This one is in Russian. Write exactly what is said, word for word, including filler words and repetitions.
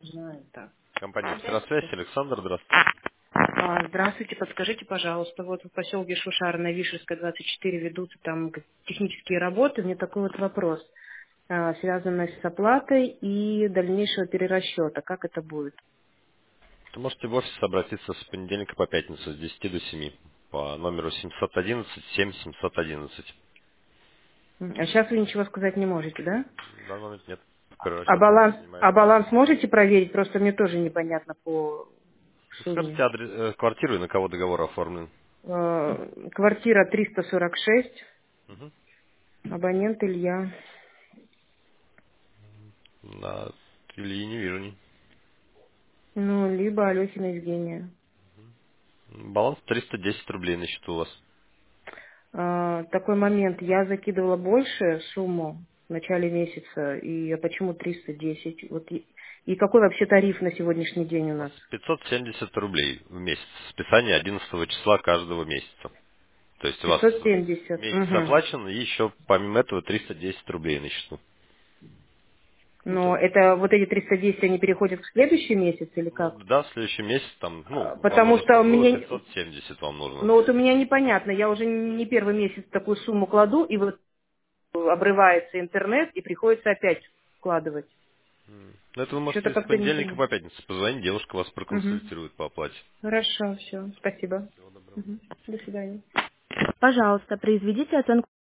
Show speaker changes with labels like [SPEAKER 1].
[SPEAKER 1] Знаю, так.
[SPEAKER 2] Компания «Экстрасвязь», Александр, здравствуйте.
[SPEAKER 1] А, Здравствуйте, подскажите, пожалуйста, вот в поселке Шушара на Вишерской двадцать четыре ведутся там г- технические работы. У меня такой вот вопрос, а, связанный с оплатой и дальнейшего перерасчета. Как это будет?
[SPEAKER 2] Вы можете в офис обратиться с понедельника по пятницу с десяти до семи по номеру семьсот одиннадцать семь семьсот одиннадцать.
[SPEAKER 1] М, А сейчас вы ничего сказать не можете, да?
[SPEAKER 2] В данный момент нет.
[SPEAKER 1] А
[SPEAKER 2] Перерасчетом не
[SPEAKER 1] баланс, а
[SPEAKER 2] занимаемся.
[SPEAKER 1] баланс можете проверить? Просто мне тоже непонятно по
[SPEAKER 2] Скажите
[SPEAKER 1] сумме.
[SPEAKER 2] адрес э, квартиры и на кого договор оформлен.
[SPEAKER 1] Э, Квартира триста сорок шесть,
[SPEAKER 2] Мгм.
[SPEAKER 1] абонент Илья.
[SPEAKER 2] На Ильи не вижу. ни-
[SPEAKER 1] Ну, либо Алехина Евгения.
[SPEAKER 2] Баланс триста десять рублей на счету у вас.
[SPEAKER 1] А, такой момент. Я закидывала больше сумму в начале месяца, и а почему триста десять? Вот и, и какой вообще тариф на сегодняшний день у
[SPEAKER 2] У вас
[SPEAKER 1] нас?
[SPEAKER 2] пятьсот семьдесят рублей в месяц. Списание одиннадцатого числа каждого месяца. То есть у вас
[SPEAKER 1] пятьсот семьдесят.
[SPEAKER 2] месяц
[SPEAKER 1] Угу.
[SPEAKER 2] оплачен и еще помимо этого триста десять рублей на счету. Ну, то
[SPEAKER 1] Но
[SPEAKER 2] есть
[SPEAKER 1] это вот эти триста десять, они переходят в следующий месяц или
[SPEAKER 2] Ну
[SPEAKER 1] как?
[SPEAKER 2] да, в следующий месяц там, ну,
[SPEAKER 1] А,
[SPEAKER 2] вам
[SPEAKER 1] Потому
[SPEAKER 2] нужно,
[SPEAKER 1] что у
[SPEAKER 2] чтобы было
[SPEAKER 1] меня,
[SPEAKER 2] пятьсот семьдесят вам нужно.
[SPEAKER 1] ну вот у меня непонятно, я уже не первый месяц такую сумму кладу, и вот обрывается интернет, и приходится опять вкладывать.
[SPEAKER 2] Но это вы
[SPEAKER 1] Что-то
[SPEAKER 2] можете с
[SPEAKER 1] как-то
[SPEAKER 2] понедельника
[SPEAKER 1] непонятно.
[SPEAKER 2] по пятницу позвонить, девушка вас
[SPEAKER 1] Угу.
[SPEAKER 2] проконсультирует по оплате.
[SPEAKER 1] Хорошо, все, спасибо.
[SPEAKER 2] Всего доброго.
[SPEAKER 1] Мгм. До свидания. Пожалуйста, произведите оценку